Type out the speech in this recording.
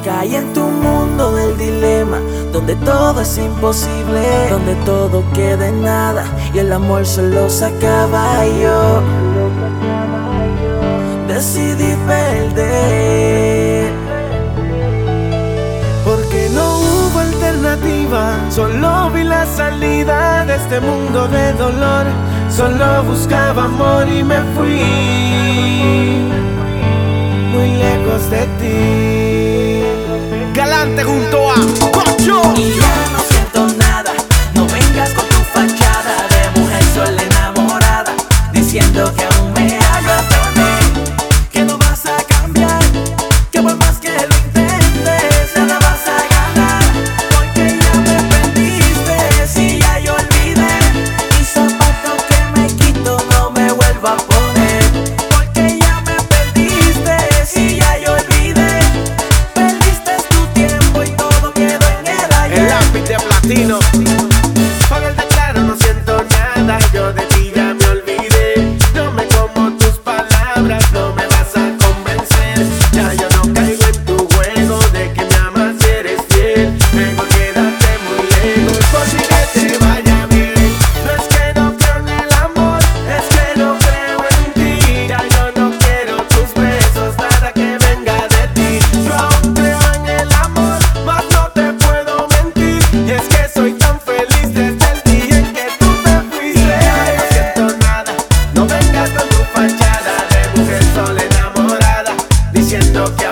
Caí en tu mundo del dilema, donde todo es imposible, donde todo queda en nada y el amor solo se acaba. Y yo decidí perder, porque no hubo alternativa. Solo vi la salida de este mundo de dolor. Solo buscaba amor y me fui muy lejos de ti. Galante junto a Cocho. Y ya no siento nada. No vengas con tu fachada de mujer sola enamorada, diciendo que aún me hagas perder, que no vas a cambiar, que por más que lo intentes nada vas a ganar, porque ya me perdiste. Si ya yo olvidé, y zapato que me quito no me vuelvo a poner, porque ya me perdiste. Si ya yo olvidé, perdiste tu tiempo y todo quedó en el ayer. El lápiz de platino. Con el de claro no siento nada. Yo de ti ya me olvidé. No me como tus palabras, no me vas a convencer. Ya yo no caigo en tu juego de que me amas y eres fiel. Mejor quédate muy lejos, por si que te vaya bien. No es que no creo en el amor, es que no creo en ti. Ya yo no quiero tus besos, nada que venga de ti. Yo aún creo en el amor, mas no te puedo mentir. Y es que soy tan feliz desde el día en que tú te fuiste. No siento nada, no vengas con tu fachada de mujer sola enamorada, diciendo que